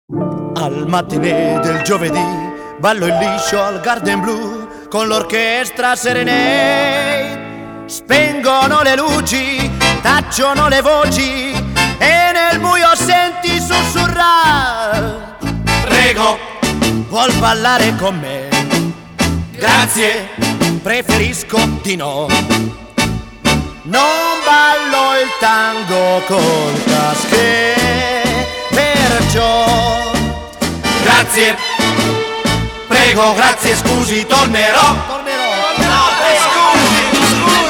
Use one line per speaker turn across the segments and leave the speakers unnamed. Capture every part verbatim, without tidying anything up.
Al mattinè del giovedì ballo il liscio al Garden Blue con l'orchestra Serenade. Spengono le luci, tacciono le voci e nel buio senti sussurrare:
prego,
vuol ballare con me?
grazie,
Preferisco di no. Non ballo il tango col casché, perciò
grazie, prego, grazie, scusi, tornerò.
tornerò.
No, eh, scusi,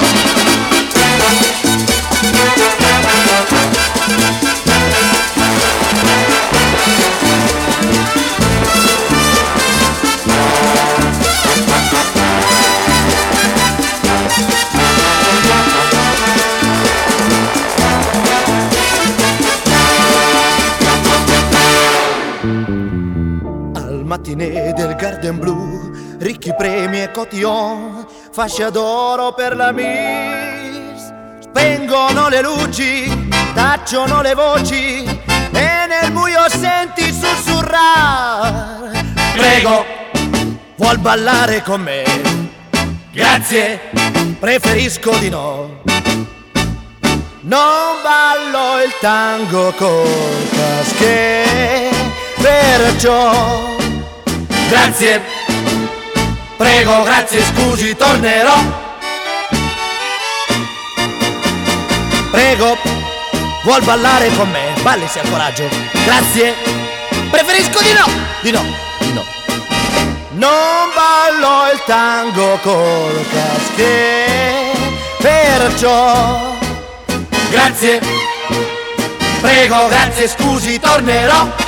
Al mattinè del Garden Blue, ricchi premi e cotillon, fascia d'oro per la Miss. Spengono le luci, tacciono le voci e nel buio senti sussurrare:
prego,
vuol ballare con me?
grazie,
Preferisco di no. Non ballo il tango col casché, perciò
grazie, prego, grazie, scusi, tornerò.
prego, vuol ballare con me? Balli, sia coraggio. Grazie. Preferisco di no. Di no, di no. Non ballo il tango col casché, perciò
Grazie, prego, grazie, scusi, tornerò.